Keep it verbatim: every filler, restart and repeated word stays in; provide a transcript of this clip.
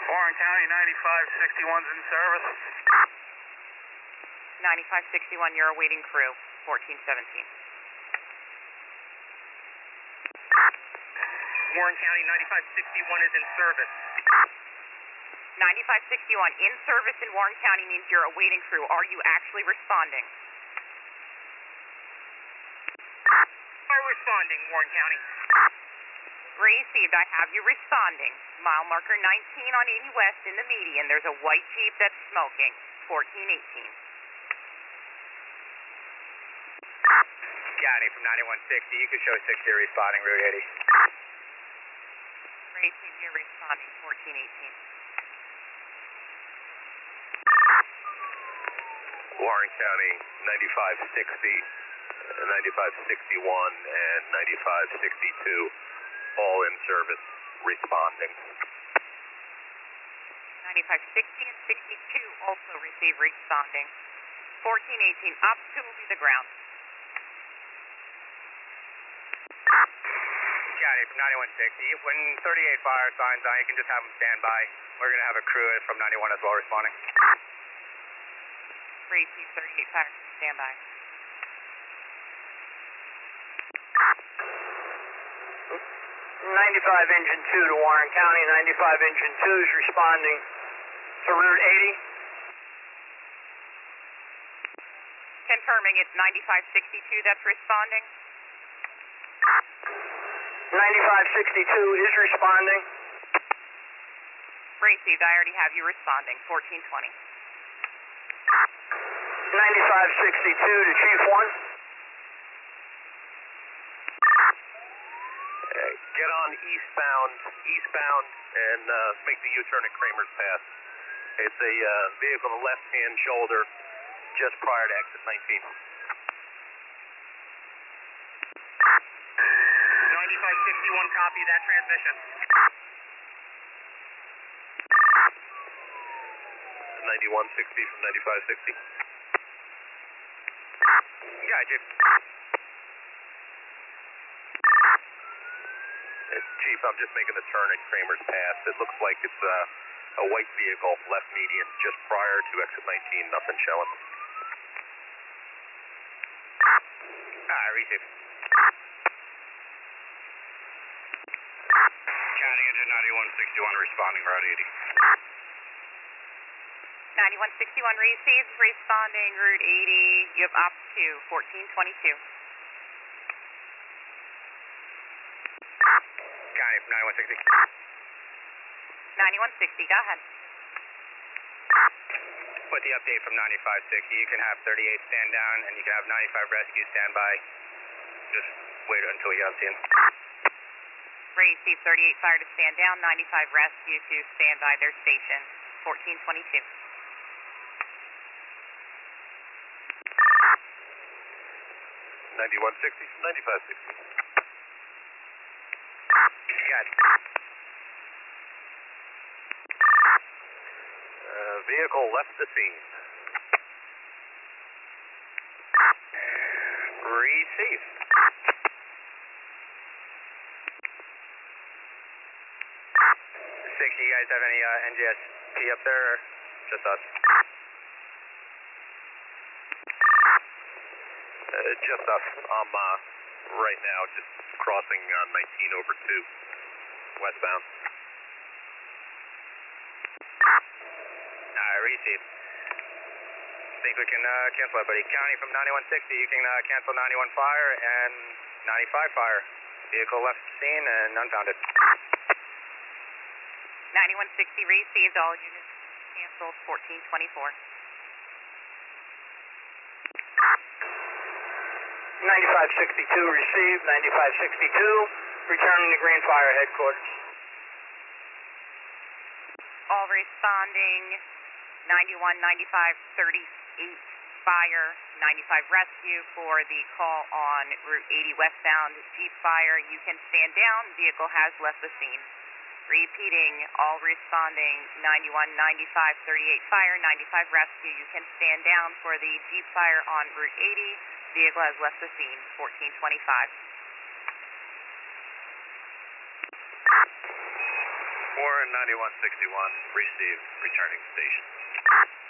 Warren County, ninety-five sixty-one's in service. ninety-five sixty-one, you're awaiting crew, fourteen seventeen. Warren County, ninety-five sixty-one is in service. ninety-five sixty-one, in service in Warren County means you're awaiting crew. Are you actually responding? Are responding, Warren County. Received, I have you responding. Mile marker nineteen on eighty West in the median. There's a white Jeep that's smoking, fourteen eighteen. County from ninety-one sixty, you can show six here responding, Route eighty. Received, you're responding, fourteen eighteen. Warren County, ninety-five sixty, ninety-five sixty-one, and ninety-five sixty-two, all in service, responding. ninety-five sixty and sixty-two also receive responding. fourteen eighteen, up to the ground. County from ninety-one sixty, when thirty-eight fire signs on, you can just have them stand by. We're going to have a crew from ninety-one as well responding. Received, thirty-eight fire, stand by. ninety-five engine two to Warren County, ninety-five engine two is responding to Route eighty. Confirming it's ninety-five sixty-two that's responding. ninety-five sixty-two is responding. Received, I already have you responding, fourteen twenty. ninety-five sixty-two to Chief one. Get on eastbound, eastbound, and uh, make the U-turn at Kramer's Pass. It's a uh, vehicle on the left-hand shoulder, just prior to exit nineteen. ninety-five sixty-one, copy that transmission. ninety-one sixty from ninety-five sixty. Gotcha. Chief, I'm just making the turn at Kramer's Pass. It looks like it's uh, a white vehicle, left median, just prior to exit nineteen, nothing showing. Ah, receive. County engine ninety-one sixty-one responding, Route eighty. ninety-one sixty-one received, responding, Route eighty. You have up to fourteen twenty-two. County from ninety-one sixty. ninety-one sixty, go ahead. With the update from ninety-five sixty, you can have thirty-eight stand down, and you can have ninety-five rescue stand by. Just wait until we get up to you. Received, thirty-eight fire to stand down, ninety-five rescue to stand by their station, fourteen twenty-two. ninety-one sixty from ninety-five sixty. Got it. Uh, vehicle left the scene. Receive. sixty, you guys have any uh, N G S P up there, or just us? Uh, just us. I'm uh, right now just crossing uh, nineteen over two, westbound. Alright, receive. Think we can uh, cancel that, buddy. County from ninety-one sixty, you can uh, cancel ninety-one fire and ninety-five fire. Vehicle left scene and unfounded. ninety-one sixty received, all units canceled, fourteen twenty-four. ninety-five sixty-two received, ninety-five sixty-two, returning to Green Fire Headquarters. All responding, ninety-one, ninety-five, thirty-eight fire, ninety-five rescue for the call on Route eighty westbound, Jeep fire. You can stand down, vehicle has left the scene. Repeating, all responding, ninety-one, ninety-five, thirty-eight fire, ninety-five rescue. You can stand down for the Jeep fire on Route eighty. Vehicle has left the scene, fourteen twenty-five. four and ninety-one sixty-one, received, returning station.